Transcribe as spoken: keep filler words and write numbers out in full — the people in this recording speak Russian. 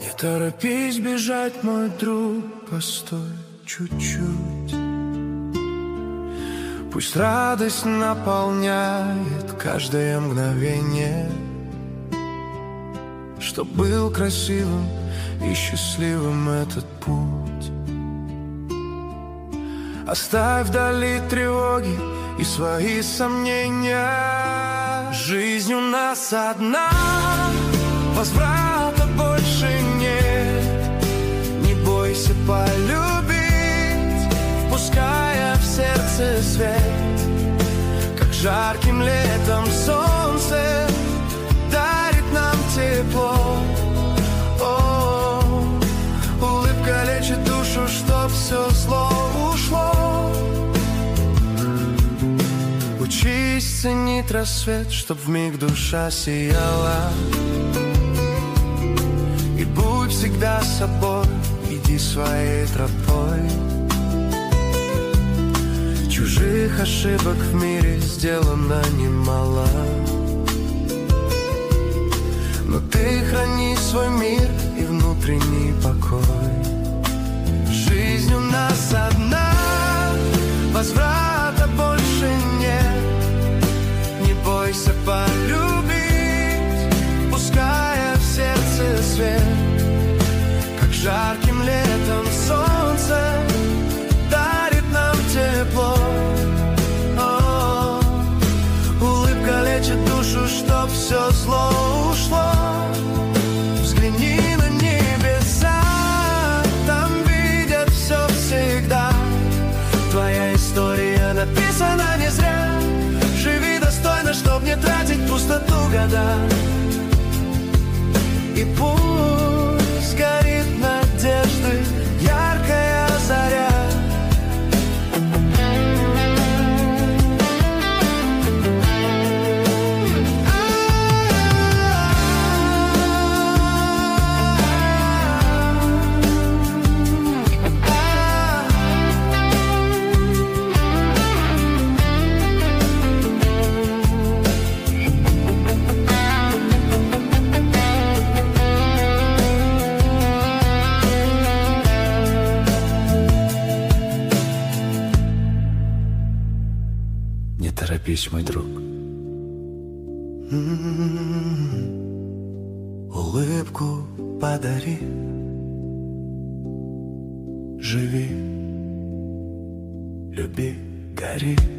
Не торопись бежать, мой друг, постой чуть-чуть. Пусть радость наполняет каждое мгновение, чтоб был красивым и счастливым этот путь. Оставь вдали тревоги и свои сомнения. Жизнь у нас одна, возврата больше нет. Не бойся полюбить, впуская в сердце свет, как жарким летом солнце дарит нам тепло. О, улыбка лечит душу, чтоб все зло ушло. Учись ценить рассвет, чтоб вмиг душа сияла. И будь всегда собой, иди своей тропой. Чужих ошибок в мире сделано немало, но ты храни свой мир и внутренний покой. Жизнь у нас одна, возврата больше нет. Не бойся полюбить, пуская в сердце свет, как жарким летом солнце дарит нам тепло. О, улыбка лечит душу, чтоб все зло ушло. Взгляни на небеса, там видят все всегда. Твоя история написана не зря. Живи достойно, чтоб не тратить пустоту года. И пусть горит надежды яркая заря. Не торопись, мой друг. М-м-м. Улыбку подари, живи, люби, гори.